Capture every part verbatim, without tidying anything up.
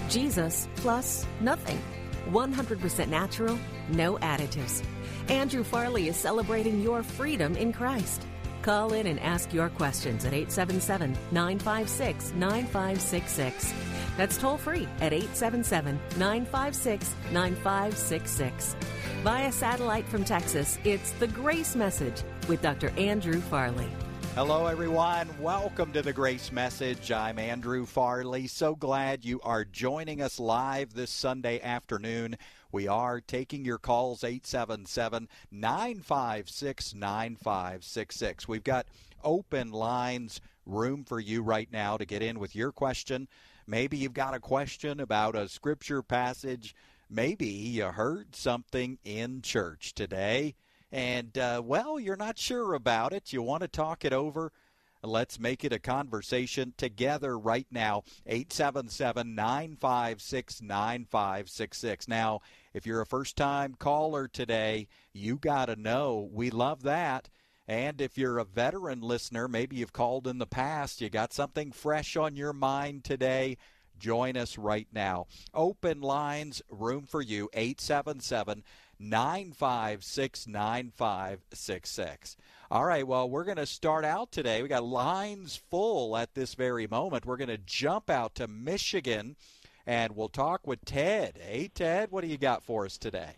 Jesus plus nothing. one hundred percent natural, no additives. Andrew Farley is celebrating your freedom in Christ. Call in and ask your questions at eight seven seven, nine five six, nine five six six. That's toll free at eight seven seven, nine five six, nine five six six. Via satellite from Texas, it's The Grace Message with Doctor Andrew Farley. Hello, everyone. Welcome to The Grace Message. I'm Andrew Farley. So glad you are joining us live this Sunday afternoon. We are taking your calls, eight seven seven, nine five six, nine five six six. We've got open lines, room for you right now to get in with your question. Maybe you've got a question about a scripture passage. Maybe you heard something in church today. And, uh, well, you're not sure about it. You want to talk it over. Let's make it a conversation together right now. eight seven seven, nine five six, nine five six six. Now, if you're a first-time caller today, you got to know we love that. And if you're a veteran listener, maybe you've called in the past, you got something fresh on your mind today, join us right now. Open lines, room for you, eight seven seven, nine five six, nine five six six. All right, well, we're going to start out today. We got lines full at this very moment. We're going to jump out to Michigan, and we'll talk with Ted. Hey, Ted, what do you got for us today?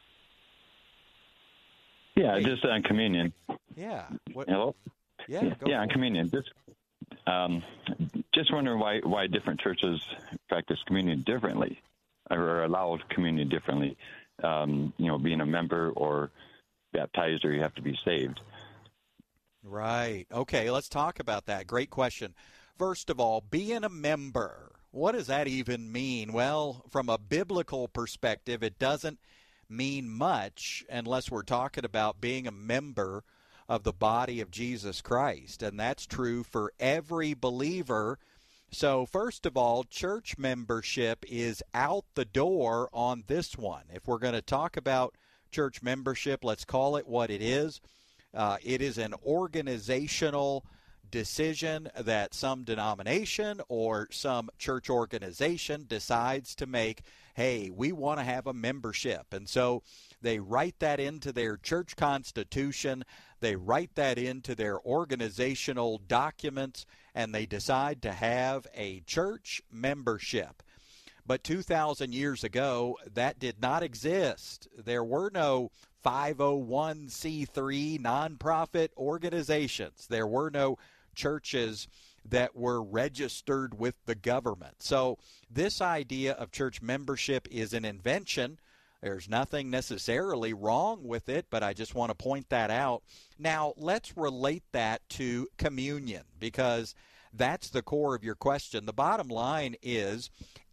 Yeah, hey. just on communion. Yeah. What? Hello? Yeah, go Yeah, on communion. Just, um, just wondering why, why different churches practice communion differently or allow communion differently. Um, you know, being a member or baptized, or you have to be saved. Right. Okay, let's talk about that. Great question. First of all, being a member, what does that even mean? Well, from a biblical perspective, it doesn't mean much unless we're talking about being a member of the body of Jesus Christ, and that's true for every believer. So first of all, church membership is out the door on this one. If we're going to talk about church membership, let's call it what it is. Uh, it is an organizational decision that some denomination or some church organization decides to make. Hey, we want to have a membership. And so they write that into their church constitution. They write that into their organizational documents, and they decide to have a church membership. But two thousand years ago, that did not exist. There were no five oh one c three nonprofit organizations. There were no churches that were registered with the government. So this idea of church membership is an invention. There's nothing necessarily wrong with it, but I just want to point that out. Now, let's relate that to communion, because that's the core of your question. The bottom line is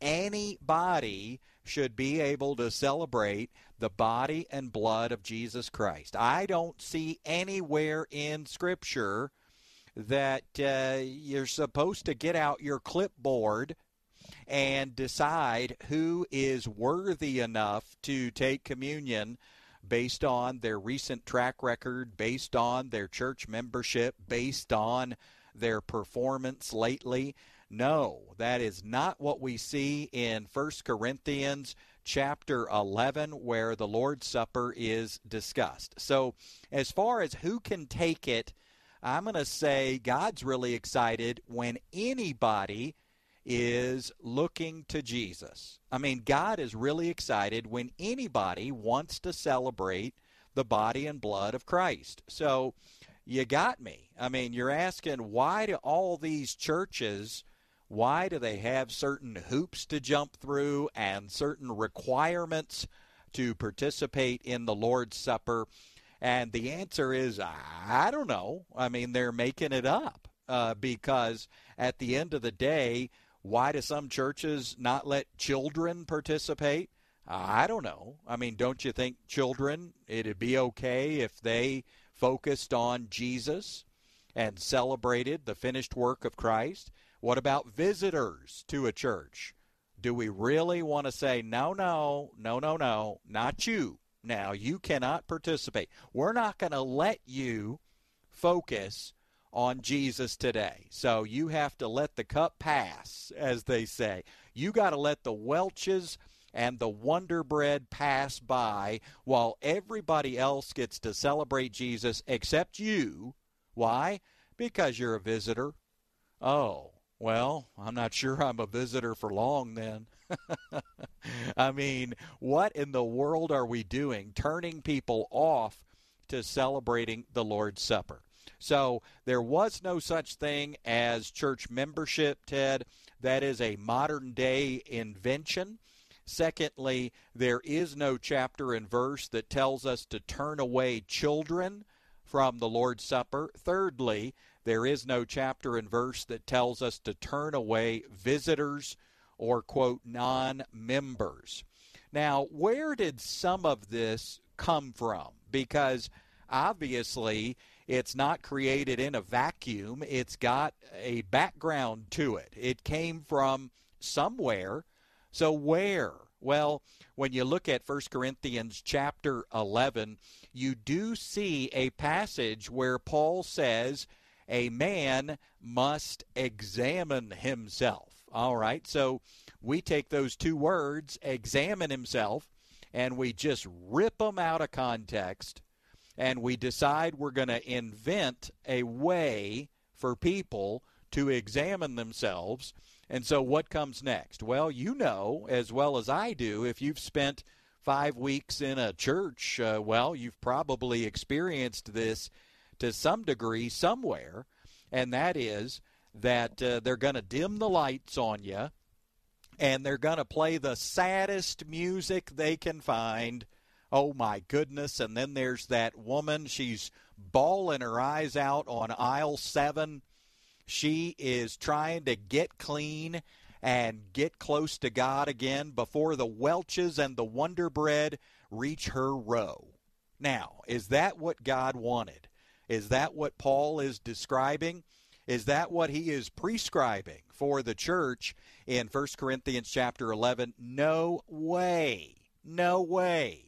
anybody should be able to celebrate the body and blood of Jesus Christ. I don't see anywhere in Scripture that uh, you're supposed to get out your clipboard and decide who is worthy enough to take communion based on their recent track record, based on their church membership, based on their performance lately. No, that is not what we see in First Corinthians chapter eleven, where the Lord's Supper is discussed. So as far as who can take it, I'm going to say God's really excited when anybody is looking to Jesus. I mean, God is really excited when anybody wants to celebrate the body and blood of Christ. So you got me. I mean, you're asking, why do all these churches, why do they have certain hoops to jump through and certain requirements to participate in the Lord's Supper? And the answer is, I don't know. I mean, they're making it up uh, because at the end of the day, why do some churches not let children participate? I don't know. I mean, don't you think children, it'd be okay if they focused on Jesus and celebrated the finished work of Christ? What about visitors to a church? Do we really want to say, no, no, no, no, no, not you? Now, you cannot participate. We're not going to let you focus on Jesus today. So you have to let the cup pass, as they say. You got to let the Welches and the Wonder Bread pass by while everybody else gets to celebrate Jesus except you. Why? Because you're a visitor. Oh, well, I'm not sure I'm a visitor for long then. I mean, what in the world are we doing, turning people off to celebrating the Lord's Supper? So there was no such thing as church membership, Ted. That is a modern-day invention. Secondly, there is no chapter and verse that tells us to turn away children from the Lord's Supper. Thirdly, there is no chapter and verse that tells us to turn away visitors or, quote, non-members. Now, where did some of this come from? Because obviously it's not created in a vacuum. It's got a background to it. It came from somewhere. So where? Well, when you look at First Corinthians chapter eleven, you do see a passage where Paul says a man must examine himself. All right, so we take those two words, examine himself, and we just rip them out of context, and we decide we're going to invent a way for people to examine themselves. And so what comes next? Well, you know as well as I do, if you've spent five weeks in a church, uh, well, you've probably experienced this to some degree somewhere, and that is that uh, they're going to dim the lights on you, and they're going to play the saddest music they can find. Oh, my goodness. And then there's that woman. She's bawling her eyes out on aisle seven. She is trying to get clean and get close to God again before the Welches and the Wonder Bread reach her row. Now, is that what God wanted? Is that what Paul is describing? Is that what he is prescribing for the church in First Corinthians chapter eleven? No way. No way.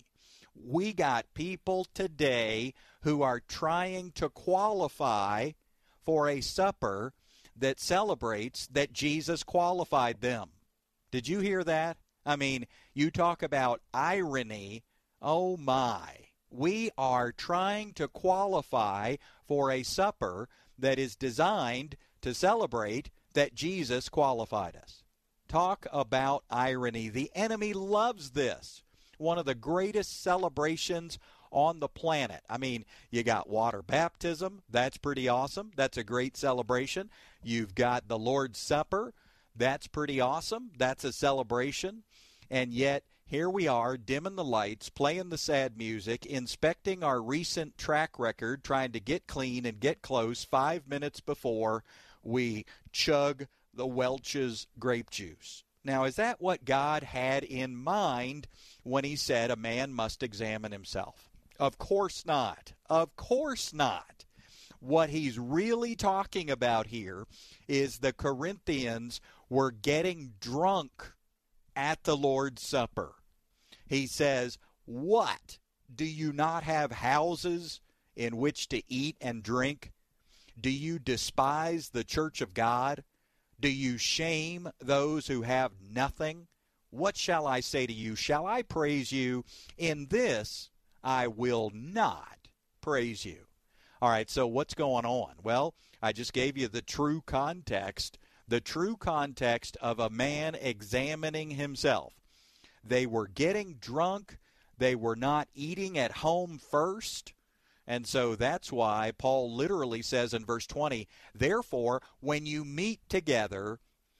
We got people today who are trying to qualify for a supper that celebrates that Jesus qualified them. Did you hear that? I mean, you talk about irony. Oh, my. We are trying to qualify for a supper that is designed to celebrate that Jesus qualified us. Talk about irony. The enemy loves this. One of the greatest celebrations on the planet. I mean, you got water baptism. That's pretty awesome. That's a great celebration. You've got the Lord's Supper. That's pretty awesome. That's a celebration. And yet, here we are, dimming the lights, playing the sad music, inspecting our recent track record, trying to get clean and get close five minutes before we chug the Welch's grape juice. Now, is that what God had in mind when he said a man must examine himself? Of course not. Of course not. What he's really talking about here is the Corinthians were getting drunk at the Lord's Supper. He says, what? Do you not have houses in which to eat and drink? Do you despise the church of God? Do you shame those who have nothing? What shall I say to you? Shall I praise you? In this I will not praise you. All right, so what's going on? Well, I just gave you the true context, the true context of a man examining himself. They were getting drunk. They were not eating at home first. And so that's why Paul literally says in verse twenty, therefore, when you meet together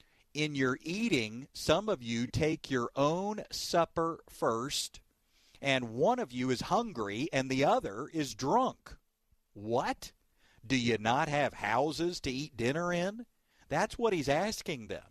in your eating, some of you take your own supper first, and one of you is hungry and the other is drunk. What? Do you not have houses to eat dinner in? That's what he's asking them.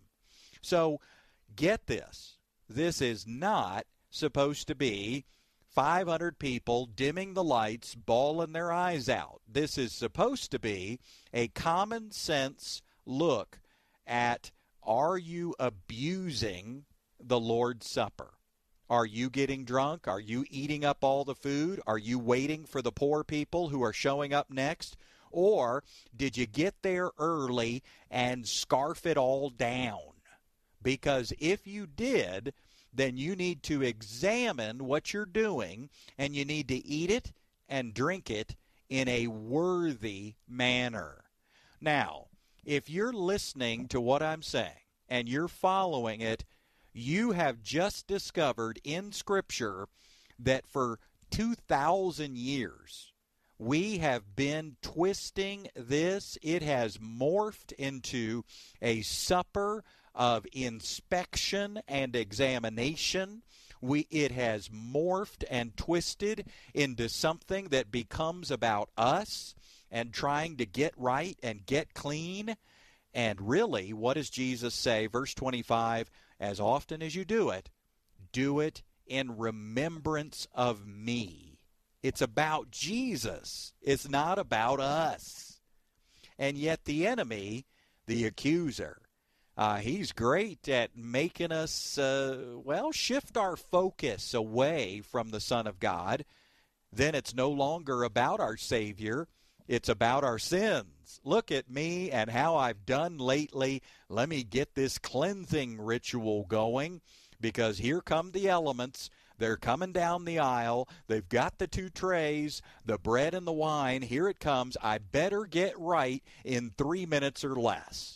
So get this. This is not supposed to be five hundred people dimming the lights, bawling their eyes out. This is supposed to be a common sense look at, are you abusing the Lord's Supper? Are you getting drunk? Are you eating up all the food? Are you waiting for the poor people who are showing up next? Or did you get there early and scarf it all down? Because if you did, then you need to examine what you're doing, and you need to eat it and drink it in a worthy manner. Now, if you're listening to what I'm saying and you're following it, you have just discovered in Scripture that for two thousand years, we have been twisting this. It has morphed into a supper of inspection and examination. We, it has morphed and twisted into something that becomes about us and trying to get right and get clean. And really, what does Jesus say? Verse twenty-five, as often as you do it, do it in remembrance of me. It's about Jesus. It's not about us. And yet the enemy, the accuser, uh, he's great at making us, uh, well, shift our focus away from the Son of God. Then it's no longer about our Savior. It's about our sins. Look at me and how I've done lately. Let me get this cleansing ritual going, because here come the elements. They're coming down the aisle. They've got the two trays, the bread and the wine. Here it comes. I better get right in three minutes or less.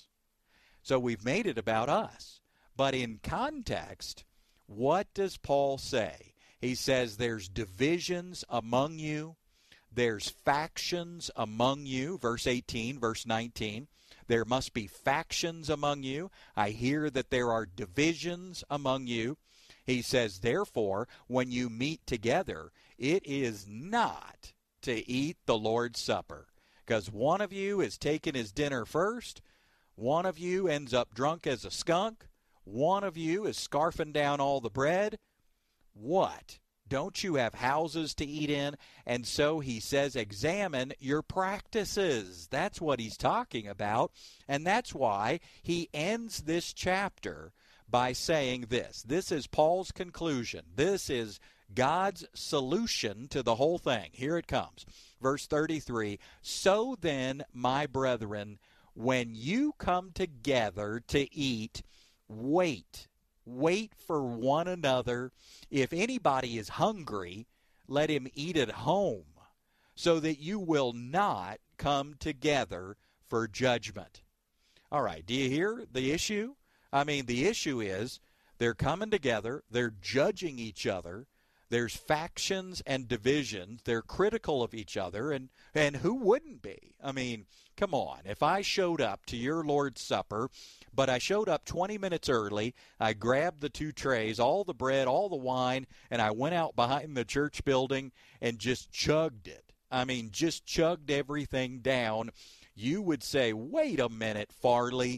So we've made it about us. But in context, what does Paul say? He says there's divisions among you. There's factions among you. Verse eighteen, verse nineteen. There must be factions among you. I hear that there are divisions among you. He says, therefore, when you meet together, it is not to eat the Lord's Supper. Because one of you is taking his dinner first. One of you ends up drunk as a skunk. One of you is scarfing down all the bread. What? Don't you have houses to eat in? And so he says, examine your practices. That's what he's talking about. And that's why he ends this chapter by saying this. This is Paul's conclusion. This is God's solution to the whole thing. Here it comes. Verse thirty-three, so then, my brethren, when you come together to eat, wait. Wait for one another. If anybody is hungry, let him eat at home, so that you will not come together for judgment. All right, do you hear the issue? I mean, the issue is they're coming together, they're judging each other, there's factions and divisions, they're critical of each other, and, and who wouldn't be? I mean, come on, if I showed up to your Lord's Supper, but I showed up twenty minutes early, I grabbed the two trays, all the bread, all the wine, and I went out behind the church building and just chugged it. I mean, just chugged everything down. You would say, wait a minute, Farley.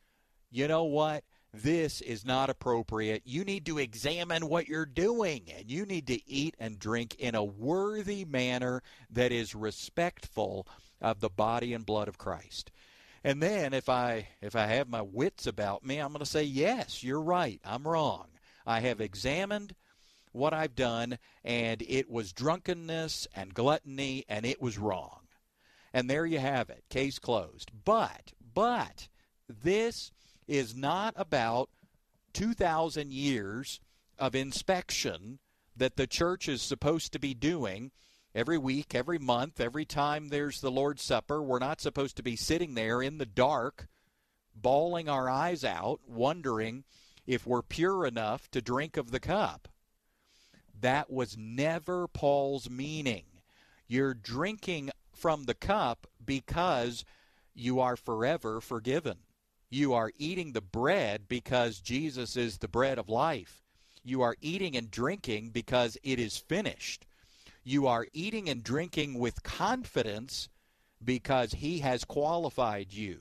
You know what? This is not appropriate. You need to examine what you're doing, and you need to eat and drink in a worthy manner that is respectful of the body and blood of Christ. And then if I if I have my wits about me, I'm going to say, yes, you're right. I'm wrong. I have examined what I've done, and it was drunkenness and gluttony, and it was wrong. And there you have it. Case closed. But, but, this is not about two thousand years of inspection that the church is supposed to be doing every week, every month, every time there's the Lord's Supper. We're not supposed to be sitting there in the dark, bawling our eyes out, wondering if we're pure enough to drink of the cup. That was never Paul's meaning. You're drinking from the cup because you are forever forgiven. You are eating the bread because Jesus is the bread of life. You are eating and drinking because it is finished. You are eating and drinking with confidence because he has qualified you.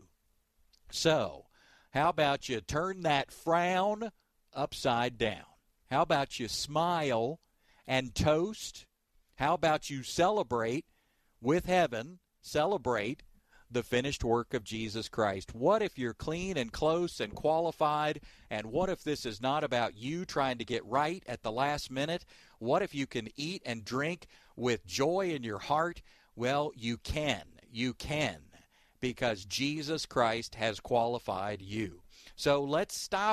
So, how about you turn that frown upside down? How about you smile and toast? How about you celebrate with heaven, celebrate the finished work of Jesus Christ? What if you're clean and close and qualified? And what if this is not about you trying to get right at the last minute? What if you can eat and drink with joy in your heart? Well, you can. You can, because Jesus Christ has qualified you. So let's stop it.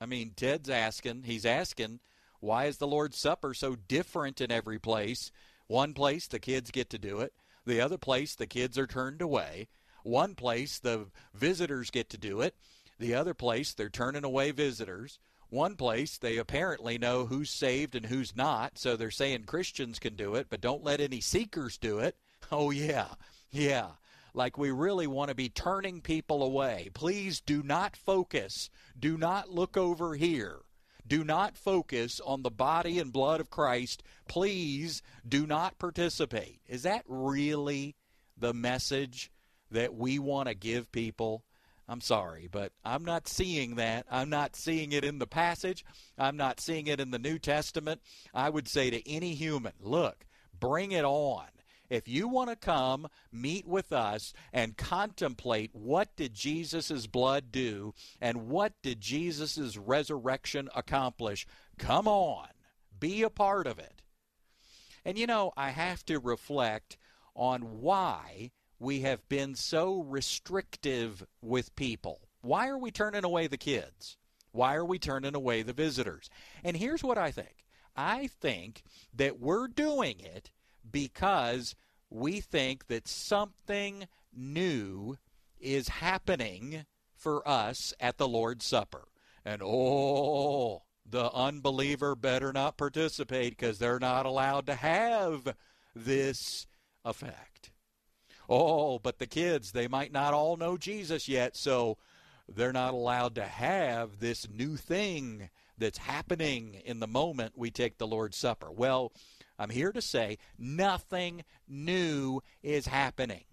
I mean, Ted's asking, he's asking, why is the Lord's Supper so different in every place? One place, the kids get to do it. The other place, the kids are turned away. One place, the visitors get to do it. The other place, they're turning away visitors. One place, they apparently know who's saved and who's not, so they're saying Christians can do it, but don't let any seekers do it. Oh, yeah, yeah. Like we really want to be turning people away. Please do not focus. Do not look over here. Do not focus on the body and blood of Christ. Please do not participate. Is that really the message that we want to give people? I'm sorry, but I'm not seeing that. I'm not seeing it in the passage. I'm not seeing it in the New Testament. I would say to any human, look, bring it on. If you want to come meet with us and contemplate what did Jesus' blood do and what did Jesus' resurrection accomplish, come on, be a part of it. And you know, I have to reflect on why we have been so restrictive with people. Why are we turning away the kids? Why are we turning away the visitors? And here's what I think. I think that we're doing it because we think that something new is happening for us at the Lord's Supper. And oh, the unbeliever better not participate because they're not allowed to have this effect. Oh, but the kids, they might not all know Jesus yet, so they're not allowed to have this new thing that's happening in the moment we take the Lord's Supper. Well, I'm here to say nothing new is happening.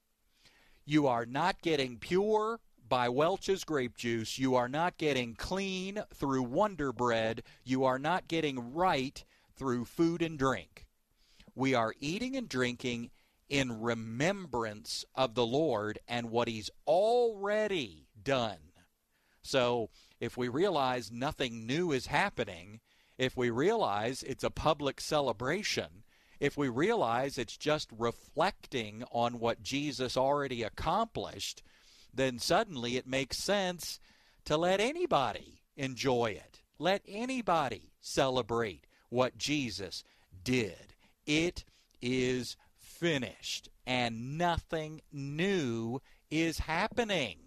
You are not getting pure by Welch's grape juice. You are not getting clean through Wonder Bread. You are not getting right through food and drink. We are eating and drinking in remembrance of the Lord and what He's already done. So if we realize nothing new is happening, if we realize it's a public celebration, if we realize it's just reflecting on what Jesus already accomplished, then suddenly it makes sense to let anybody enjoy it. Let anybody celebrate what Jesus did. It is finished, and nothing new is happening.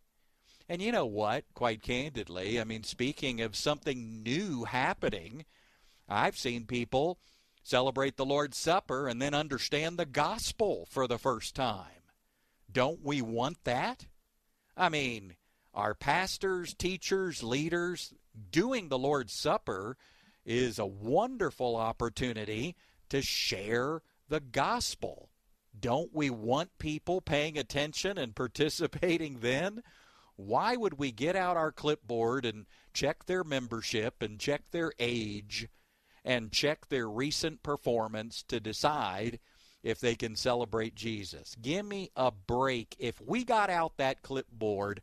And you know what, quite candidly, I mean, speaking of something new happening, I've seen people celebrate the Lord's Supper and then understand the gospel for the first time. Don't we want that? I mean, our pastors, teachers, leaders, doing the Lord's Supper is a wonderful opportunity to share the gospel. Don't we want people paying attention and participating then? Why would we get out our clipboard and check their membership and check their age and check their recent performance to decide if they can celebrate Jesus? Give me a break. If we got out that clipboard,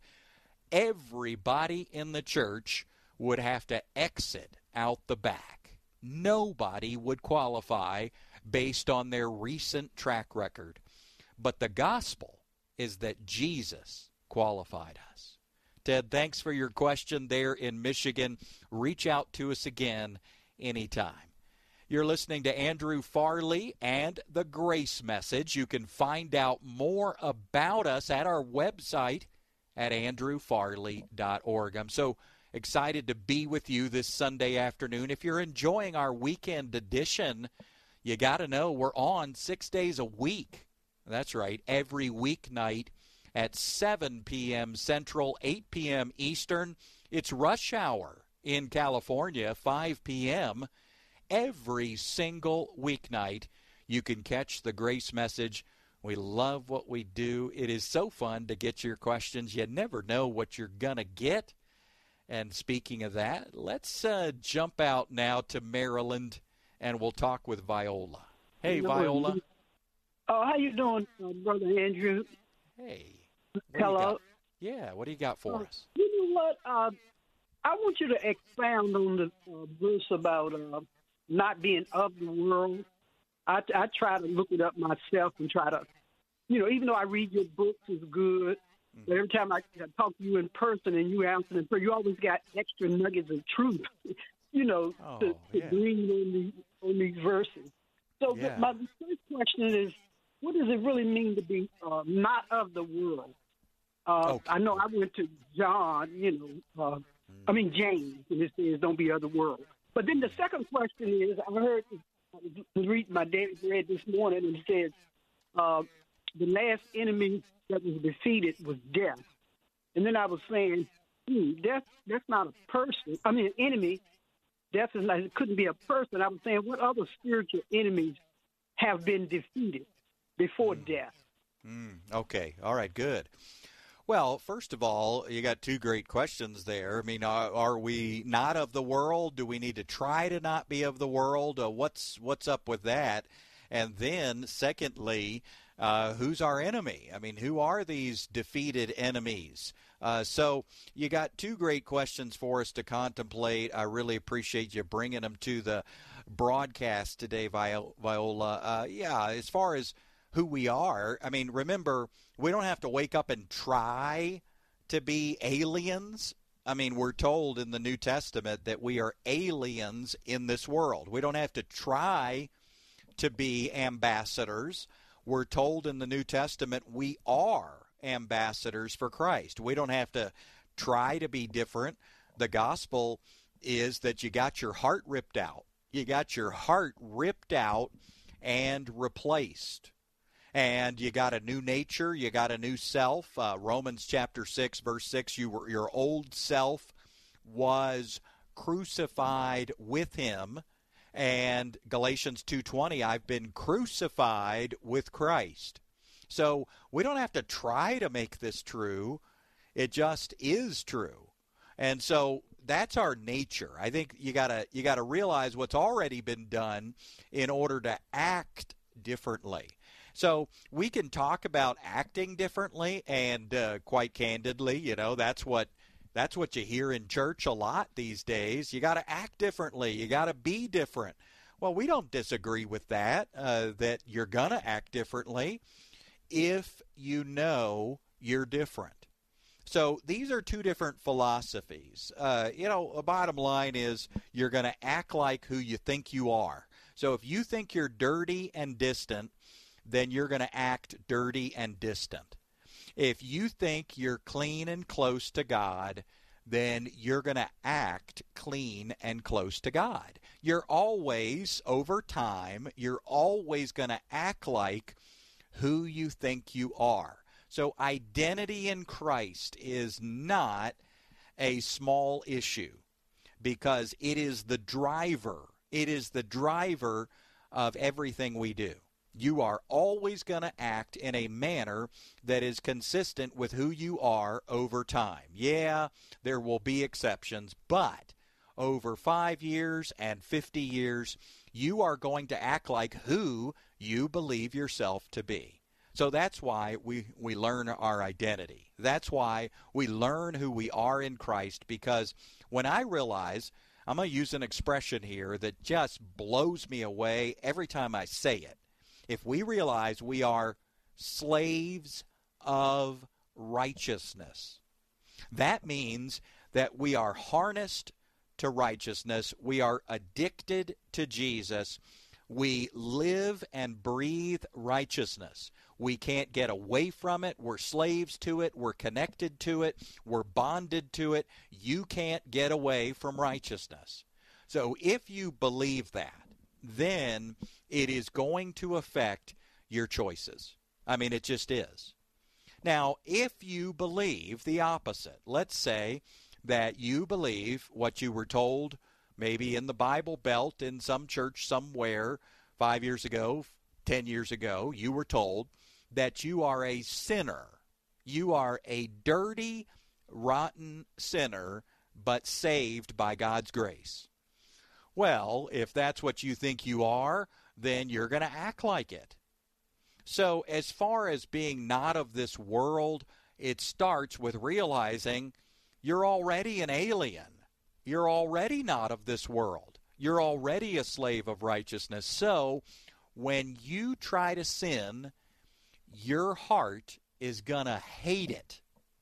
everybody in the church would have to exit out the back. Nobody would qualify based on their recent track record. But the gospel is that Jesus qualified us. Ted, thanks for your question there in Michigan. Reach out to us again anytime. You're listening to Andrew Farley and the Grace Message. You can find out more about us at our website at andrew farley dot org. I'm so excited to be with you this Sunday afternoon. If you're enjoying our weekend edition, you got to know we're on six days a week. That's right, every weeknight at seven p.m. Central, eight p.m. Eastern. It's rush hour in California, five p.m. Every single weeknight, you can catch the Grace Message. We love what we do. It is so fun to get your questions. You never know what you're going to get. And speaking of that, let's uh, jump out now to Maryland, and we'll talk with Viola. Hey, Viola. Oh, how you doing, uh, Brother Andrew? Hey. Hello. Yeah, what do you got for uh, us? You know what? Uh, I want you to expound on the uh, verse about uh, not being of the world. I, I try to look it up myself and try to, you know, even though I read your books, it's good. But every time I, I talk to you in person and you answer in prayer, you always got extra nuggets of truth, you know, Oh, to, to yeah. glean on these, on these verses. So Yeah. the, my first question is, what does it really mean to be uh, not of the world? Uh, Okay. I know I went to John, you know, uh, I mean James, and it says don't be of the world. But then the second question is, I heard, I was reading my daily bread this morning, and it says uh, the last enemy that was defeated was death. And then I was saying, hmm, death, that's not a person. I mean, an enemy. Death is not, it couldn't be a person. I was saying, what other spiritual enemies have been defeated before Mm. death? Mm, okay. All right. Good. Well, first of all, you got two great questions there. I mean, are, are we not of the world? Do we need to try to not be of the world? Uh, what's what's up with that? And then, secondly, uh, who's our enemy? I mean, who are these defeated enemies? Uh, so you got two great questions for us to contemplate. I really appreciate you bringing them to the broadcast today, Viola. Uh, yeah, as far as who we are, I mean, remember, we don't have to wake up and try to be aliens. I mean, we're told in the New Testament that we are aliens in this world. We don't have to try to be ambassadors. We're told in the New Testament we are ambassadors for Christ. We don't have to try to be different. The gospel is that you got your heart ripped out. You got your heart ripped out and replaced. And you got a new nature, you got a new self. Uh, Romans chapter six, verse six, you were, your old self was crucified with him. And Galatians two twenty, I've been crucified with Christ. So we don't have to try to make this true. It just is true. And so that's our nature. I think you gotta you gotta realize what's already been done in order to act differently. So we can talk about acting differently, and uh, quite candidly, you know, that's what that's what you hear in church a lot these days. You got to act differently. You got to be different. Well, we don't disagree with that, uh, that you're going to act differently if you know you're different. So these are two different philosophies. Uh, you know, the bottom line is you're going to act like who you think you are. So if you think you're dirty and distant, then you're going to act dirty and distant. If you think you're clean and close to God, then you're going to act clean and close to God. You're always, over time, you're always going to act like who you think you are. So identity in Christ is not a small issue because it is the driver. It is the driver of everything we do. You are always going to act in a manner that is consistent with who you are over time. Yeah, there will be exceptions, but over five years and fifty years, you are going to act like who you believe yourself to be. So that's why we, we learn our identity. That's why we learn who we are in Christ, because when I realize, I'm going to use an expression here that just blows me away every time I say it. If we realize we are slaves of righteousness, that means that we are harnessed to righteousness. We are addicted to Jesus. We live and breathe righteousness. We can't get away from it. We're slaves to it. We're connected to it. We're bonded to it. You can't get away from righteousness. So if you believe that, then it is going to affect your choices. I mean, it just is. Now, if you believe the opposite, let's say that you believe what you were told maybe in the Bible Belt in some church somewhere five years ago, ten years ago, you were told that you are a sinner. You are a dirty, rotten sinner, but saved by God's grace. Well, if that's what you think you are, then you're going to act like it. So as far as being not of this world, it starts with realizing you're already an alien. You're already not of this world. You're already a slave of righteousness. So when you try to sin, your heart is going to hate it.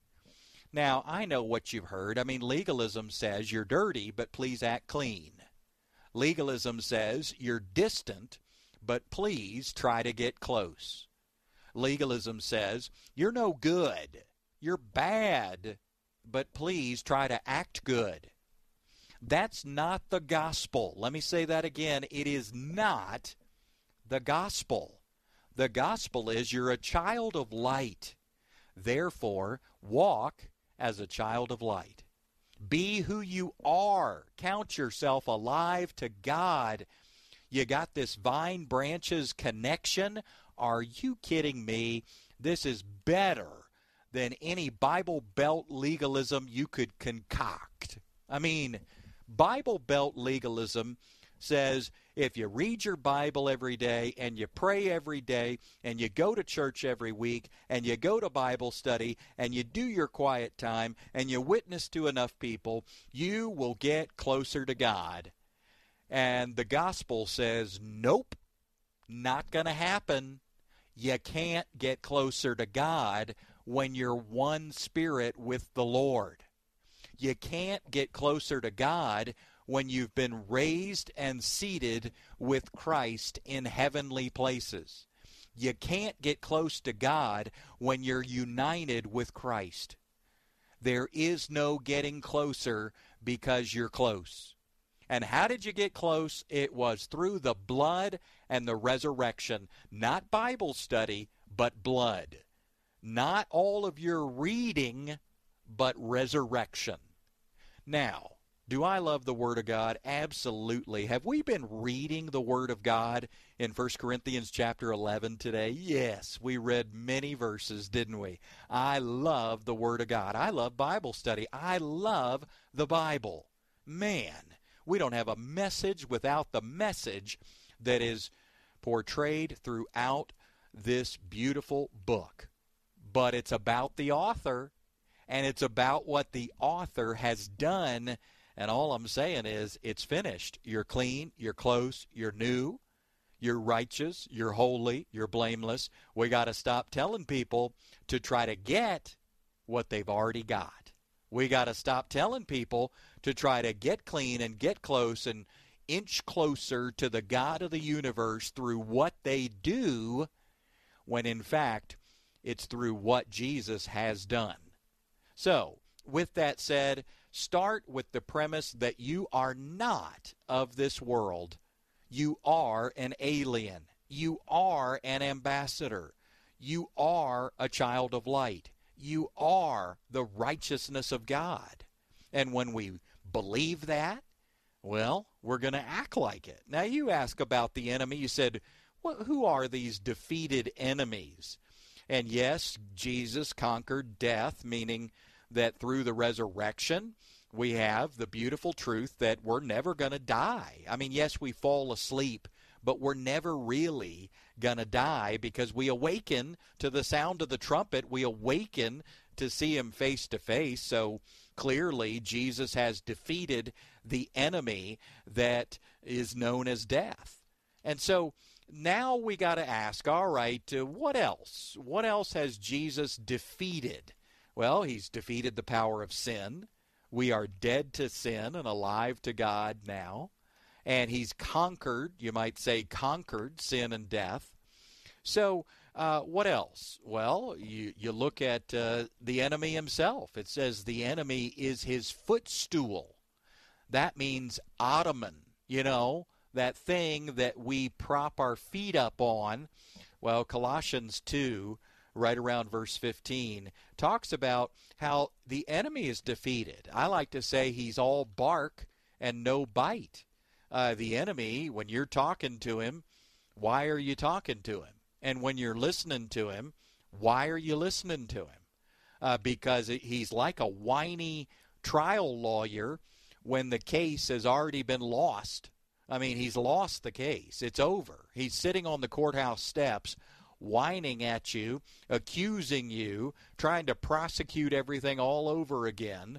Now, I know what you've heard. I mean, legalism says you're dirty, but please act clean. Legalism says you're distant, but please try to get close. Legalism says you're no good, you're bad, but please try to act good. That's not the gospel. Let me say that again. It is not the gospel. The gospel is you're a child of light. Therefore, walk as a child of light. Be who you are. Count yourself alive to God. You got this vine branches connection. Are you kidding me? This is better than any Bible Belt legalism you could concoct. I mean, Bible Belt legalism says if you read your Bible every day and you pray every day and you go to church every week and you go to Bible study and you do your quiet time and you witness to enough people, you will get closer to God. And the gospel says, nope, not going to happen. You can't get closer to God when you're one spirit with the Lord. You can't get closer to God when you've been raised and seated with Christ in heavenly places. You can't get close to God when you're united with Christ. There is no getting closer because you're close. And how did you get close? It was through the blood and the resurrection. Not Bible study, but blood. Not all of your reading, but resurrection. Now, do I love the Word of God? Absolutely. Have we been reading the Word of God in First Corinthians chapter eleven today? Yes, we read many verses, didn't we? I love the Word of God. I love Bible study. I love the Bible. Man, we don't have a message without the message that is portrayed throughout this beautiful book. But it's about the author, and it's about what the author has done. And all I'm saying is it's finished. You're clean, you're close, you're new, you're righteous, you're holy, you're blameless. We got to stop telling people to try to get what they've already got. We got to stop telling people to try to get clean and get close and inch closer to the God of the universe through what they do, when in fact it's through what Jesus has done. So, with that said, start with the premise that you are not of this world. You are an alien. You are an ambassador. You are a child of light. You are the righteousness of God. And when we believe that, well, we're going to act like it. Now, you ask about the enemy. You said, well, who are these defeated enemies? And yes, Jesus conquered death, meaning that through the resurrection, we have the beautiful truth that we're never going to die. I mean, yes, we fall asleep, but we're never really going to die because we awaken to the sound of the trumpet. We awaken to see him face to face. So clearly, Jesus has defeated the enemy that is known as death. And so now we got to ask, all right, uh, what else? What else has Jesus defeated? Well, he's defeated the power of sin. We are dead to sin and alive to God now. And he's conquered, you might say, conquered sin and death. So uh, what else? Well, you, you look at uh, the enemy himself. It says the enemy is his footstool. That means ottoman, you know, that thing that we prop our feet up on. Well, Colossians two, right around verse fifteen, talks about how the enemy is defeated. I like to say he's all bark and no bite. Uh, the enemy, when you're talking to him, why are you talking to him? And when you're listening to him, why are you listening to him? Uh, because he's like a whiny trial lawyer when the case has already been lost. I mean, he's lost the case. It's over. He's sitting on the courthouse steps whining at you, accusing you, trying to prosecute everything all over again.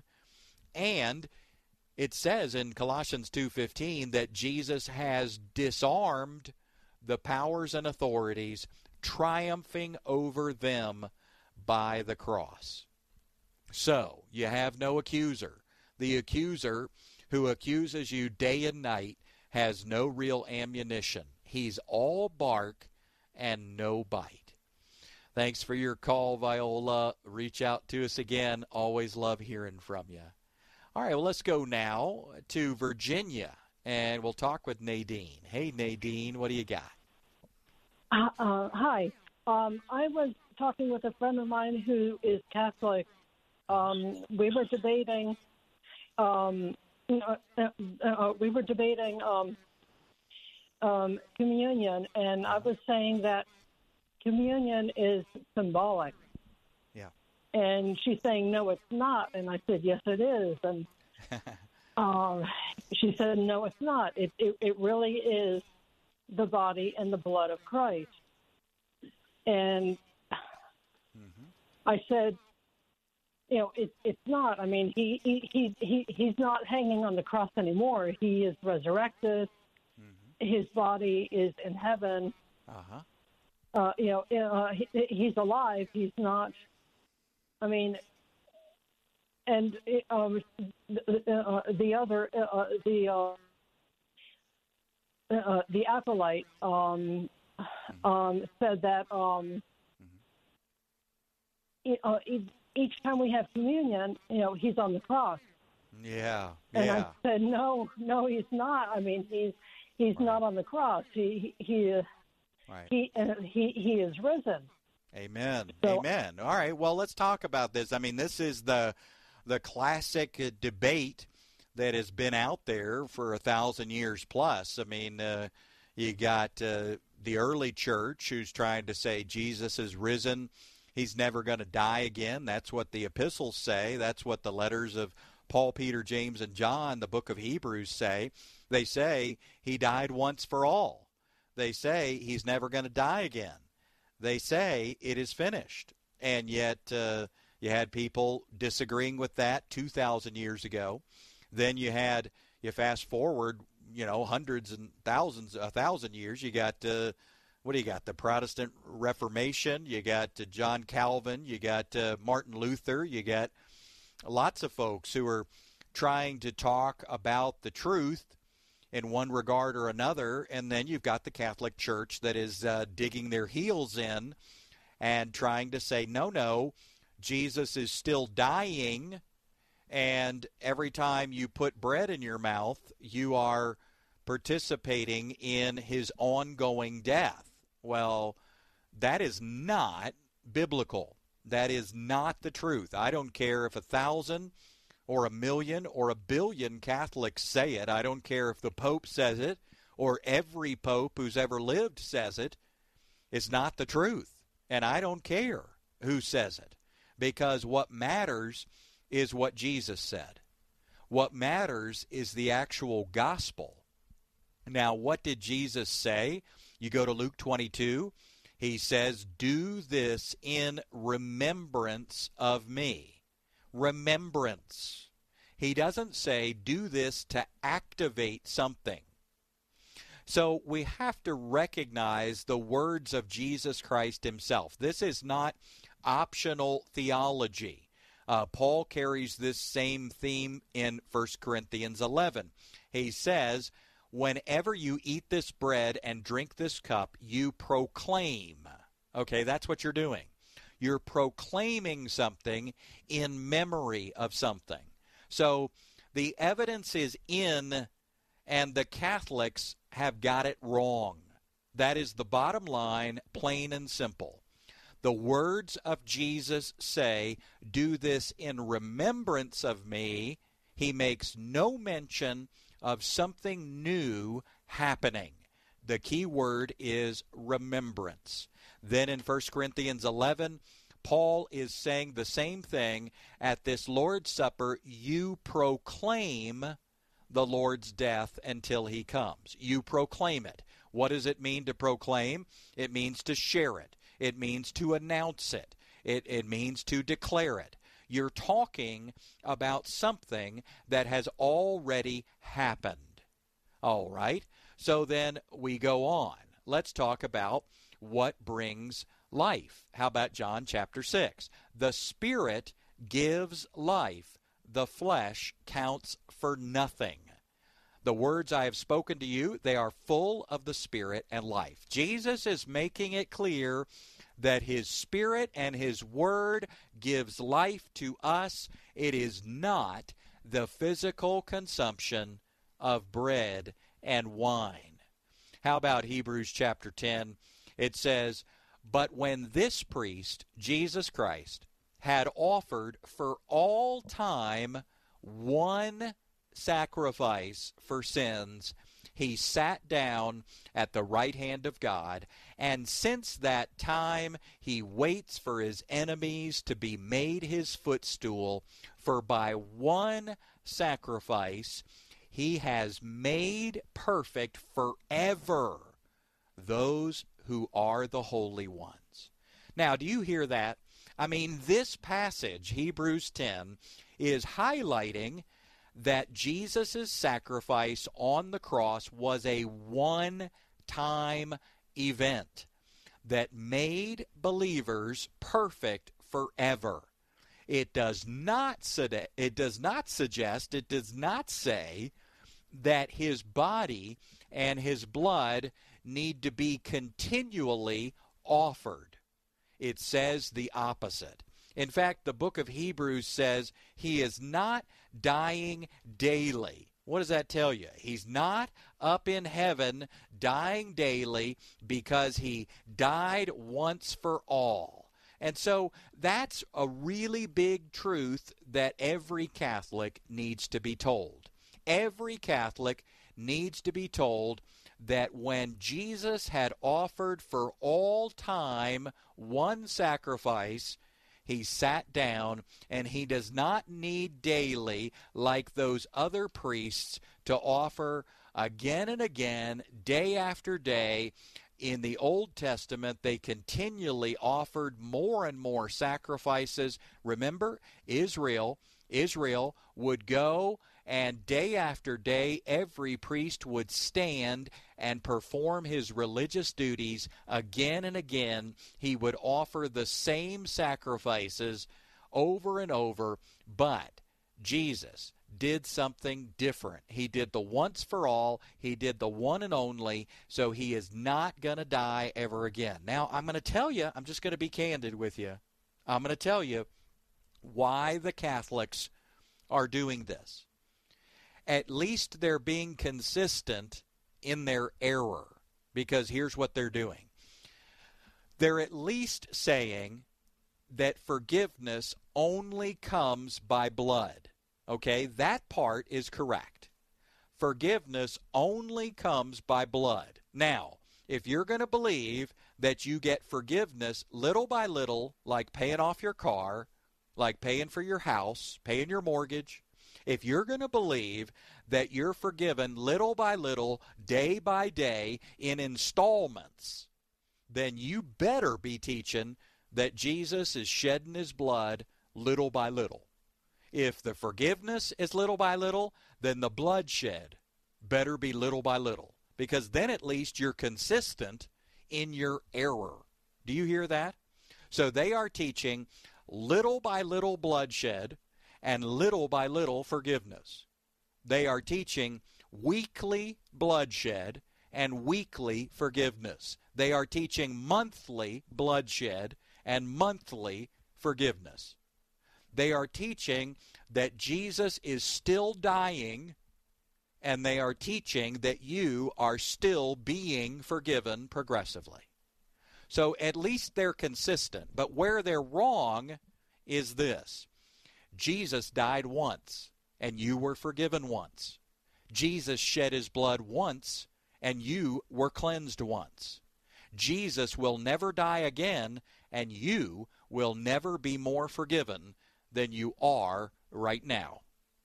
And it says in Colossians two fifteen that Jesus has disarmed the powers and authorities, triumphing over them by the cross. So you have no accuser. The accuser who accuses you day and night has no real ammunition. He's all bark and no bite. Thanks for your call, Viola. Reach out to us again. Always love hearing from you. All right, well, let's go now to Virginia, and we'll talk with Nadine. Hey, Nadine, what do you got? Uh, uh, hi. Um, I was talking with a friend of mine who is Catholic. Um, we were debating. Um, uh, uh, uh, we were debating um, um, communion, and I was saying that communion is symbolic. Yeah. And she's saying, no, it's not. And I said, yes, it is. And uh, she said, no, it's not. It, it, it really is the body and the blood of Christ. And mm-hmm. I said, you know, it, it's not. I mean, he, he, he, he, he's not hanging on the cross anymore. He is resurrected. Mm-hmm. His body is in heaven. Uh-huh. Uh, you know, uh, he, he's alive. He's not. I mean, and um, the, uh, the other, uh, the uh, uh, the acolyte um, um, said that um, mm-hmm. uh, each time we have communion, you know, he's on the cross. Yeah, and yeah. I said, no, no, he's not. I mean, he's he's right. not on the cross. He he. he Right. He, uh, he he is risen. Amen. So, Amen. All right. Well, let's talk about this. I mean, this is the the classic uh, debate that has been out there for a thousand years plus. I mean, uh, you got uh, the early church who's trying to say Jesus is risen. He's never going to die again. That's what the epistles say. That's what the letters of Paul, Peter, James, and John, the book of Hebrews, say. They say he died once for all. They say he's never going to die again. They say it is finished. And yet uh, you had people disagreeing with that two thousand years ago. Then you had, you fast forward, you know, hundreds and thousands, a thousand years. You got, uh, what do you got? The Protestant Reformation. You got uh, John Calvin. You got uh, Martin Luther. You got lots of folks who are trying to talk about the truth in one regard or another, and then you've got the Catholic Church that is uh, digging their heels in and trying to say, no, no, Jesus is still dying, and every time you put bread in your mouth, you are participating in his ongoing death. Well, that is not biblical. That is not the truth. I don't care if a thousand or a million or a billion Catholics say it. I don't care if the Pope says it or every Pope who's ever lived says it. It's not the truth. And I don't care who says it, because what matters is what Jesus said. What matters is the actual gospel. Now, what did Jesus say? You go to Luke twenty-two. He says, do this in remembrance of me. Remembrance. He doesn't say do this to activate something. So we have to recognize the words of Jesus Christ himself. This is not optional theology. Uh, Paul carries this same theme in First Corinthians eleven. He says, whenever you eat this bread and drink this cup, you proclaim. Okay, that's what you're doing. You're proclaiming something in memory of something. So the evidence is in, and the Catholics have got it wrong. That is the bottom line, plain and simple. The words of Jesus say, do this in remembrance of me. He makes no mention of something new happening. The key word is remembrance. Then in First Corinthians eleven, Paul is saying the same thing. At this Lord's Supper, you proclaim the Lord's death until he comes. You proclaim it. What does it mean to proclaim? It means to share it. It means to announce it. It, it means to declare it. You're talking about something that has already happened. All right? So then we go on. Let's talk about what brings life. How about John chapter six? The Spirit gives life, the flesh counts for nothing. The words I have spoken to you, they are full of the Spirit and life. Jesus is making it clear that His Spirit and His Word gives life to us. It is not the physical consumption of bread and wine. How about Hebrews chapter ten? It says, "But when this priest, Jesus Christ, had offered for all time one sacrifice for sins, He sat down at the right hand of God, and since that time He waits for His enemies to be made His footstool. For by one sacrifice He has made perfect forever those who are the holy ones." Now, do you hear that? I mean, this passage, Hebrews ten, is highlighting that Jesus' sacrifice on the cross was a one-time event that made believers perfect forever. It does not sud- it does not suggest, it does not say that His body and His blood need to be continually offered. It says the opposite. In fact, the book of Hebrews says He is not dying daily. What does that tell you? He's not up in heaven dying daily because He died once for all. And so that's a really big truth that every Catholic needs to be told. Every Catholic needs to be told that when Jesus had offered for all time one sacrifice, He sat down, and He does not need daily, like those other priests, to offer again and again, day after day. In the Old Testament, they continually offered more and more sacrifices. Remember, Israel, Israel would go, and day after day, every priest would stand and perform his religious duties again and again. He would offer the same sacrifices over and over, but Jesus did something different. He did the once for all. He did the one and only, so He is not going to die ever again. Now, I'm going to tell you, I'm just going to be candid with you. I'm going to tell you why the Catholics are doing this. At least they're being consistent in their error, because here's what they're doing. They're at least saying that forgiveness only comes by blood. Okay, that part is correct. Forgiveness only comes by blood. Now, if you're going to believe that you get forgiveness little by little, like paying off your car, like paying for your house, paying your mortgage, if you're going to believe that you're forgiven little by little, day by day, in installments, then you better be teaching that Jesus is shedding His blood little by little. If the forgiveness is little by little, then the bloodshed better be little by little, because then at least you're consistent in your error. Do you hear that? So they are teaching little by little bloodshed and little by little forgiveness. They are teaching weekly bloodshed and weekly forgiveness. They are teaching monthly bloodshed and monthly forgiveness. They are teaching that Jesus is still dying, and they are teaching that you are still being forgiven progressively. So at least they're consistent. But where they're wrong is this. Jesus died once, and you were forgiven once. Jesus shed His blood once, and you were cleansed once. Jesus will never die again, and you will never be more forgiven than you are right now.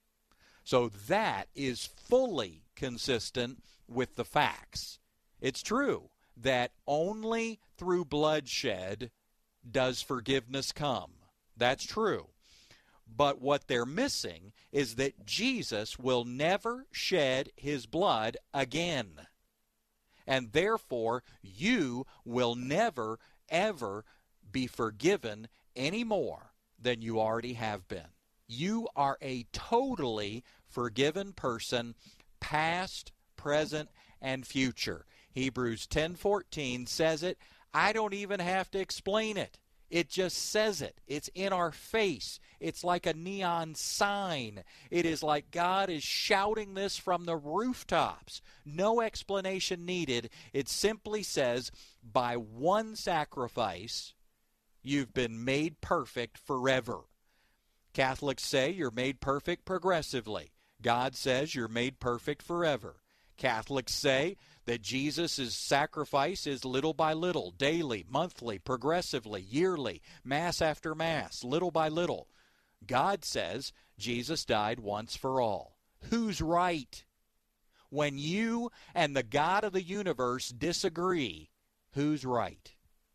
So that is fully consistent with the facts. It's true that only through bloodshed does forgiveness come. That's true. But what they're missing is that Jesus will never shed His blood again. And therefore, you will never, ever be forgiven any more than you already have been. You are a totally forgiven person, past, present, and future. Hebrews ten fourteen says it. I don't even have to explain it. It just says it. It's in our face. It's like a neon sign. It is like God is shouting this from the rooftops. No explanation needed. It simply says, by one sacrifice, you've been made perfect forever. Catholics say you're made perfect progressively. God says you're made perfect forever. Catholics say that Jesus' sacrifice is little by little, daily, monthly, progressively, yearly, Mass after Mass, little by little. God says Jesus died once for all. Who's right? When you and the God of the universe disagree, who's right?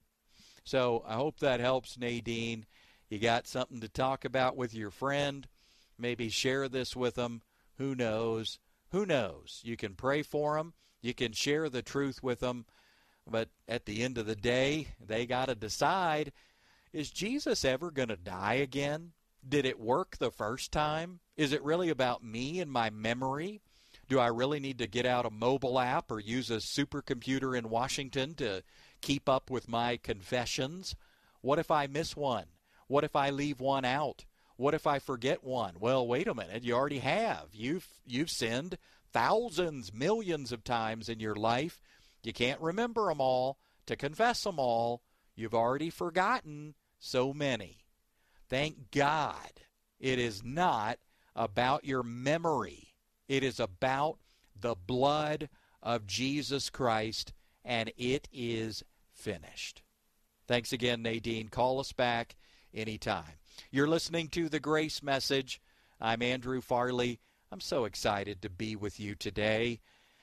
So I hope that helps, Nadine. You got something to talk about with your friend. Maybe share this with them. Who knows? Who knows? You can pray for them. You can share the truth with them. But at the end of the day, they got to decide, is Jesus ever going to die again? Did it work the first time? Is it really about me and my memory? Do I really need to get out a mobile app or use a supercomputer in Washington to keep up with my confessions? What if I miss one? What if I leave one out? What if I forget one? Well, wait a minute. You already have. You've you've sinned thousands, millions of times in your life. You can't remember them all. To confess them all, you've already forgotten so many. Thank God it is not about your memory. It is about the blood of Jesus Christ, and it is finished. Thanks again, Nadine. Call us back anytime. You're listening to The Grace Message. I'm Andrew Farley. I'm so excited to be with you today.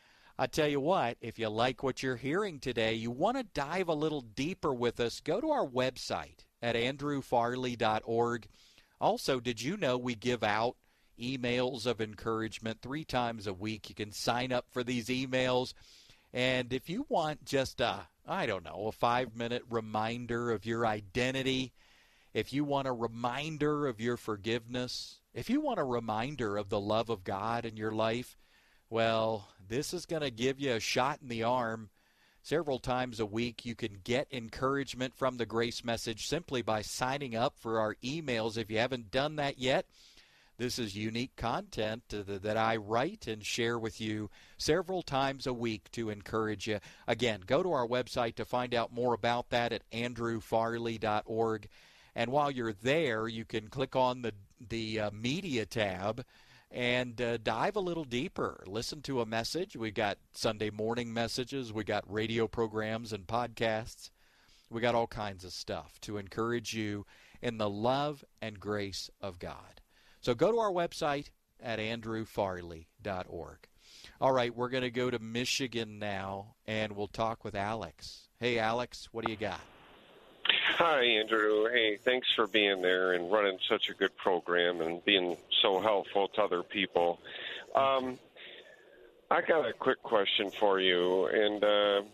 I tell you what, if you like what you're hearing today, you want to dive a little deeper with us, go to our website at andrew farley dot org. Also, did you know we give out emails of encouragement three times a week? You can sign up for these emails. And if you want just a, I don't know, a five-minute reminder of your identity, if you want a reminder of your forgiveness, if you want a reminder of the love of God in your life, well, this is going to give you a shot in the arm. Several times a week, you can get encouragement from the Grace Message simply by signing up for our emails. If you haven't done that yet, this is unique content that I write and share with you several times a week to encourage you. Again, go to our website to find out more about that at andrew farley dot org. And while you're there, you can click on the, the uh, media tab and uh, dive a little deeper. Listen to a message. We got Sunday morning messages. We got radio programs and podcasts. We got all kinds of stuff to encourage you in the love and grace of God. So go to our website at andrew farley dot org. All right, we're going to go to Michigan now, and we'll talk with Alex. Hey, Alex, what do you got? Hi, Andrew. Hey, thanks for being there and running such a good program and being so helpful to other people. Um, I got a quick question for you, and uh,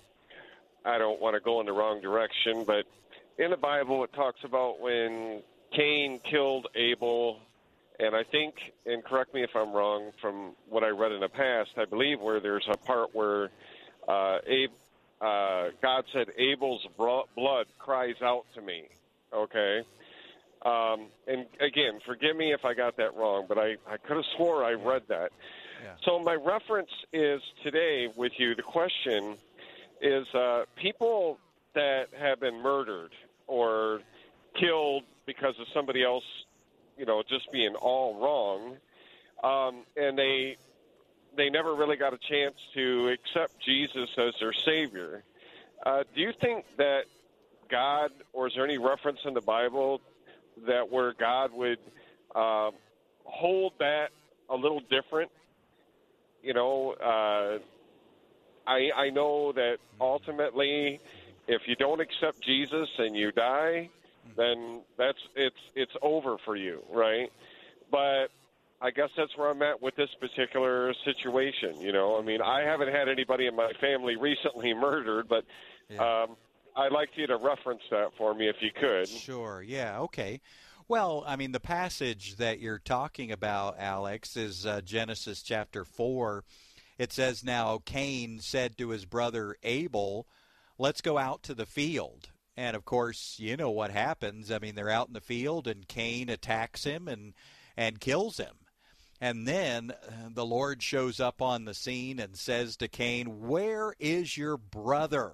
I don't want to go in the wrong direction, but in the Bible it talks about when Cain killed Abel, and I think, and correct me if I'm wrong, from what I read in the past, I believe where there's a part where uh, Abe, uh, God said, Abel's blood cries out to me, okay? Um, and again, forgive me if I got that wrong, but I, I could have swore I read that. Yeah. So my reference is today with you, the question is uh, people that have been murdered or killed because of somebody else, you know, just being all wrong, um, and they they never really got a chance to accept Jesus as their Savior. Uh, do you think that God, or is there any reference in the Bible that where God would uh, hold that a little different? You know, uh, I I know that ultimately, if you don't accept Jesus and you die, then that's it's it's over for you, right? But I guess that's where I'm at with this particular situation. You know, I mean, I haven't had anybody in my family recently murdered, but yeah. um, I'd like you to reference that for me if you could. Sure. Yeah. Okay. Well, I mean, the passage that you're talking about, Alex, is uh, Genesis chapter four. It says, now Cain said to his brother Abel, let's go out to the field. And, of course, you know what happens. I mean, they're out in the field, and Cain attacks him and, and kills him. And then uh, the Lord shows up on the scene and says to Cain, where is your brother?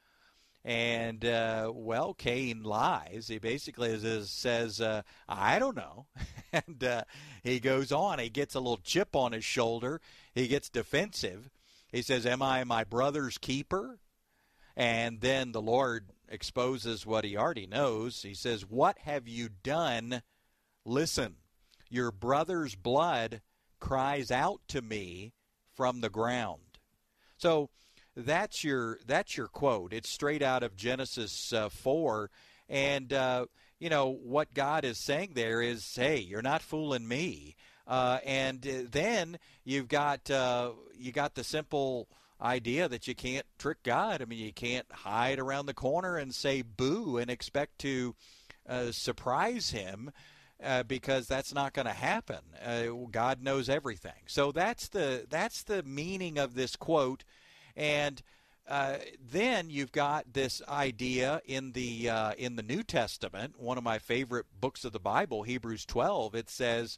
And, uh, well, Cain lies. He basically says, says uh, I don't know. and uh, he goes on. He gets a little chip on his shoulder. He gets defensive. He says, am I my brother's keeper? And then the Lord exposes what he already knows. He says, what have you done? Listen, your brother's blood cries out to me from the ground. So that's your that's your quote. It's straight out of Genesis uh, four. And, uh, you know, what God is saying there is, hey, you're not fooling me. Uh, and uh, then you've got uh, you got the simple idea that you can't trick God. I mean, you can't hide around the corner and say boo and expect to uh, surprise him. Uh, because that's not going to happen. Uh, God knows everything. So that's the that's the meaning of this quote. And uh, then you've got this idea in the uh, in the New Testament, one of my favorite books of the Bible, Hebrews twelve. It says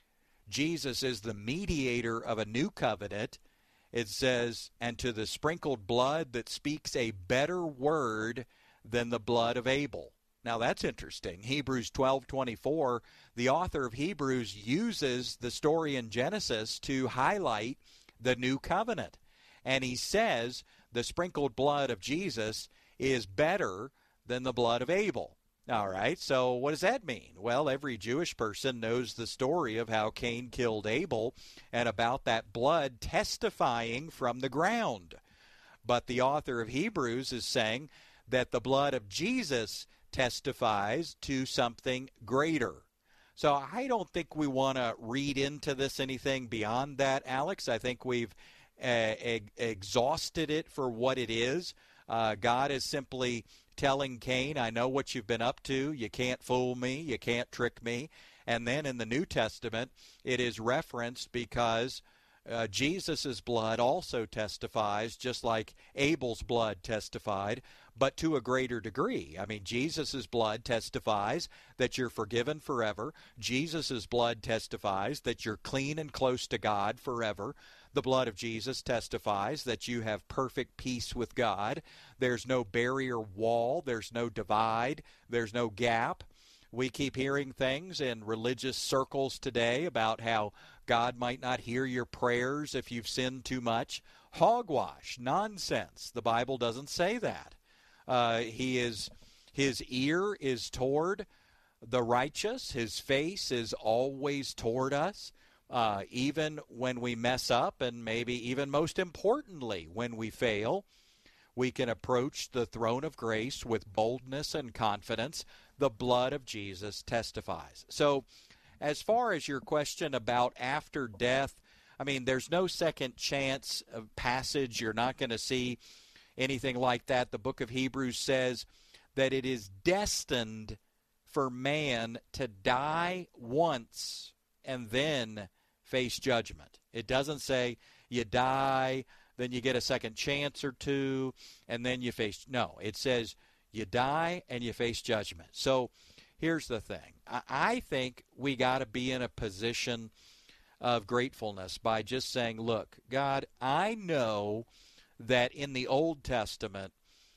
Jesus is the mediator of a new covenant. It says, and to the sprinkled blood that speaks a better word than the blood of Abel. Now, that's interesting. Hebrews twelve twenty-four, the author of Hebrews uses the story in Genesis to highlight the new covenant. And he says the sprinkled blood of Jesus is better than the blood of Abel. All right, so what does that mean? Well, every Jewish person knows the story of how Cain killed Abel and about that blood testifying from the ground. But the author of Hebrews is saying that the blood of Jesus testifies to something greater. So I don't think we want to read into this anything beyond that, Alex. I think we've uh, ex- exhausted it for what it is. Uh, God is simply telling Cain, I know what you've been up to. You can't fool me. You can't trick me. And then in the New Testament, it is referenced because uh, Jesus' blood also testifies, just like Abel's blood testified, but to a greater degree. I mean, Jesus' blood testifies that you're forgiven forever. Jesus' blood testifies that you're clean and close to God forever. The blood of Jesus testifies that you have perfect peace with God. There's no barrier wall. There's no divide. There's no gap. We keep hearing things in religious circles today about how God might not hear your prayers if you've sinned too much. Hogwash, nonsense. The Bible doesn't say that. Uh, he is, his ear is toward the righteous. His face is always toward us, uh, even when we mess up, and maybe even most importantly, when we fail. We can approach the throne of grace with boldness and confidence. The blood of Jesus testifies. So, as far as your question about after death, I mean, there's no second chance of passage. You're not going to see anything like that. The book of Hebrews says that it is destined for man to die once and then face judgment. It doesn't say you die, then you get a second chance or two, and then you face... No, it says you die and you face judgment. So here's the thing. I, I think we got to be in a position of gratefulness by just saying, look, God, I know that in the Old Testament,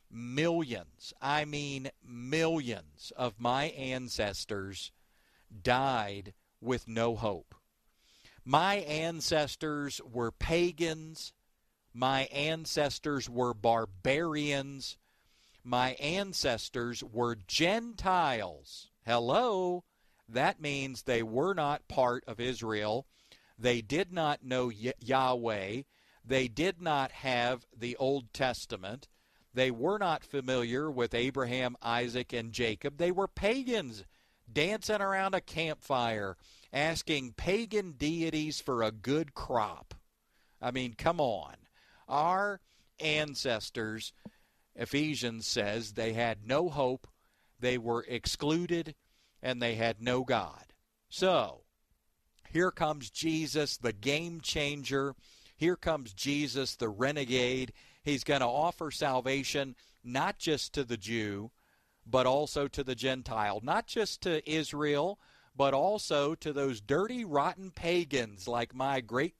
millions, I mean millions of my ancestors died with no hope. My ancestors were pagans. My ancestors were barbarians. My ancestors were Gentiles. Hello? That means they were not part of Israel. They did not know Yahweh. They did not have the Old Testament. They were not familiar with Abraham, Isaac, and Jacob. They were pagans dancing around a campfire, asking pagan deities for a good crop. I mean, come on. Our ancestors, Ephesians says, they had no hope. They were excluded. and they had no God. So, here comes Jesus, the game changer. Here comes Jesus, the renegade. He's going to offer salvation not just to the Jew, but also to the Gentile. Not just to Israel, but also to those dirty, rotten pagans like my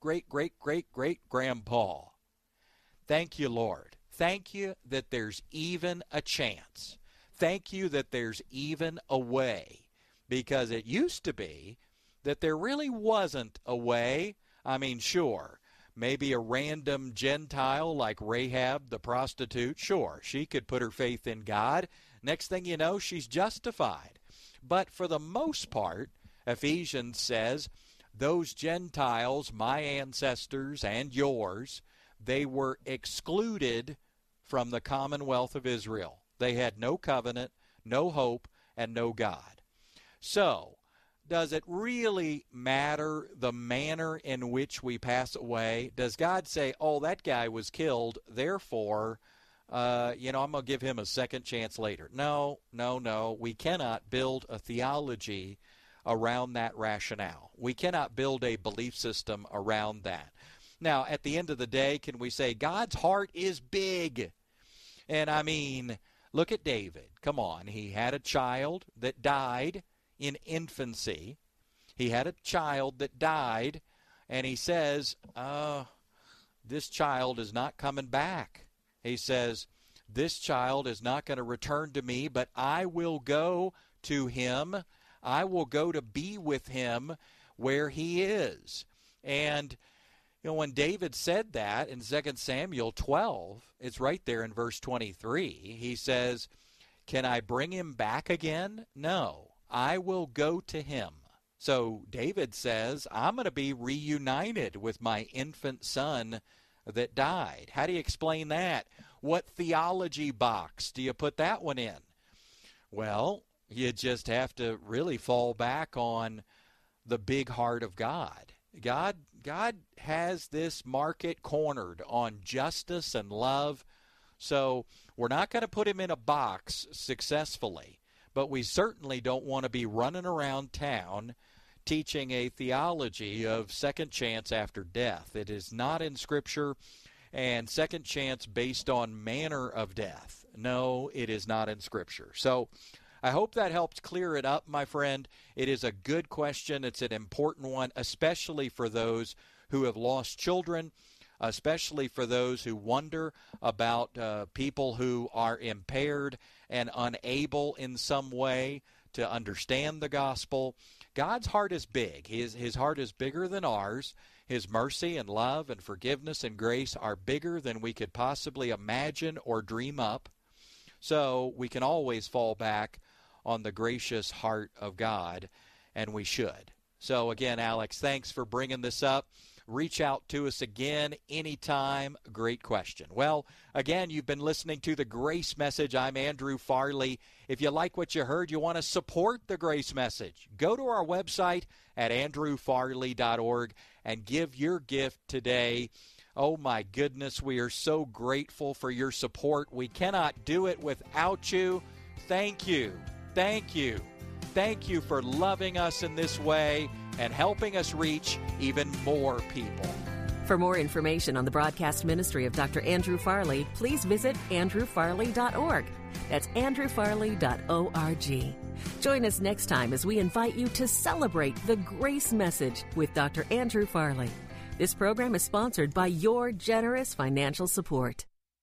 great-great-great-great-great-grandpa. Thank you, Lord. Thank you that there's even a chance. Thank you that there's even a way. Because it used to be that there really wasn't a way. I mean, sure, maybe a random Gentile like Rahab the prostitute, sure, she could put her faith in God. Next thing you know, she's justified. But for the most part, Ephesians says, those Gentiles, my ancestors and yours, they were excluded from the commonwealth of Israel. They had no covenant, no hope, and no God. So, does it really matter the manner in which we pass away? Does God say, oh, that guy was killed, therefore, uh, you know, I'm going to give him a second chance later? No, no, no. We cannot build a theology around that rationale. We cannot build a belief system around that. Now, at the end of the day, can we say God's heart is big? And I mean, look at David. Come on. He had a child that died in infancy. He had a child that died, and he says, uh, this child is not coming back. He says, this child is not going to return to me, but I will go to him. I will go to be with him where he is. And you know, when David said that in Second Samuel twelve, it's right there in verse twenty-three. He says, can I bring him back again? No, I will go to him. So David says, I'm going to be reunited with my infant son that died. How do you explain that? What theology box do you put that one in? Well, you just have to really fall back on the big heart of God. God God has this market cornered on justice and love. So we're not going to put him in a box successfully, but we certainly don't want to be running around town teaching a theology of second chance after death. It is not in Scripture, and second chance based on manner of death. No, it is not in Scripture. So I hope that helps clear it up, my friend. It is a good question. It's an important one, especially for those who have lost children, especially for those who wonder about uh, people who are impaired and unable in some way to understand the gospel. God's heart is big. His, his heart is bigger than ours. His mercy and love and forgiveness and grace are bigger than we could possibly imagine or dream up. So we can always fall back on the gracious heart of God, and we should. So again, Alex, thanks for bringing this up. Reach out to us again anytime. Great question. Well, again, you've been listening to The Grace Message. I'm Andrew Farley. If you like what you heard, you want to support The Grace Message, go to our website at andrew farley dot org and give your gift today. Oh, my goodness, we are so grateful for your support. We cannot do it without you. Thank you. Thank you. Thank you for loving us in this way and helping us reach even more people. For more information on the broadcast ministry of Doctor Andrew Farley, please visit andrew farley dot org. That's andrew farley dot org. Join us next time as we invite you to celebrate the Grace Message with Doctor Andrew Farley. This program is sponsored by your generous financial support.